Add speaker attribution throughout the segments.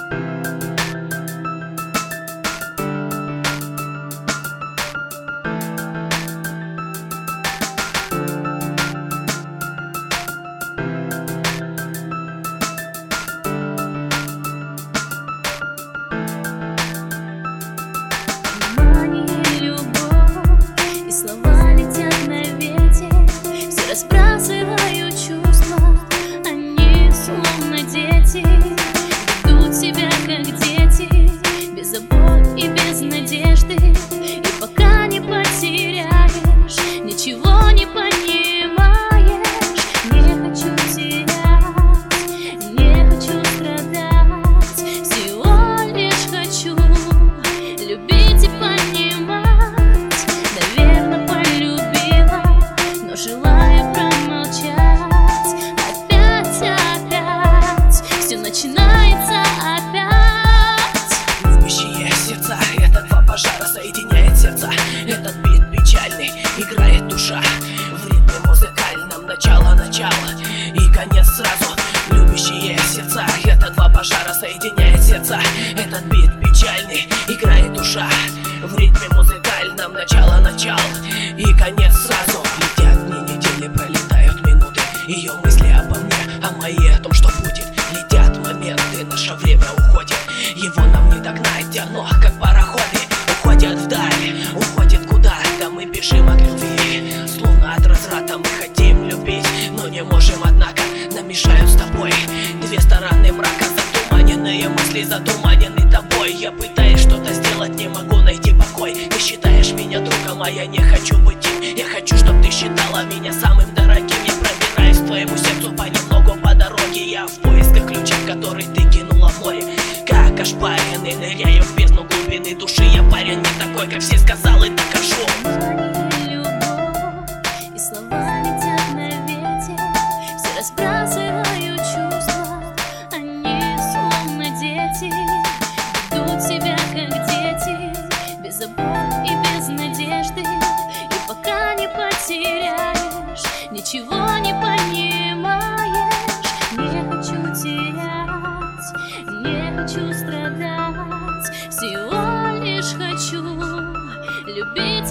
Speaker 1: Разбрасываю чувства, они словно дети, ведут себя как дети, без забот и без надежды. И пока не потеряешь, ничего не понимаешь. Не хочу терять, не хочу страдать, всего лишь хочу любить и понимать. Наверное, полюбила, но желаю промолчать. Опять все начинается опять.
Speaker 2: Любящие сердца — это два пожара, соединяет сердца. Этот бит печальный, играет душа в ритме музыкальном. Начало и конец сразу. Любящие сердца — это два пожара, соединяет сердца. Этот бит печальный, играет душа в ритме музыкальном. Начало и конец сразу. Летят дни, недели, пролетают минуты. Ее мысли обо мне, а мои о том, что будет. Летят моменты, наше время уходит. Его нам не догнать, оно как пароходы уходят вдаль, уходит куда-то. Мы бежим от любви, словно от разврата. Мы хотим любить, но не можем, однако нам мешают с тобой две стороны мрака. Затуманенные мысли, затуманенный тобой. Я пытаюсь что-то сделать, не могу найти покой. Ты считаешь меня другом, а я не хочу быть им. Я хочу, чтобы ты считала меня самым дорогим. Я пробираюсь к твоему сердцу понемногу по дороге. Я в поисках ключа, который ты кинула в море. Как ошпаренный ныряю в бездну глубины души. Я парень не такой, как все сказал и докажу.
Speaker 1: Любовь и слова летят на ветер, все разбрасываю чувства, они словно дети, ведут себя как дети, без забот и без надежды. И пока не потеряешь, ничего не понимаешь. Не хочу терять, не хочу страдать, всего лишь хочу любить и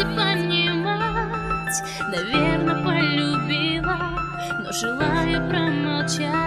Speaker 1: понимать. Наверное, полюбила, но желаю промолчать.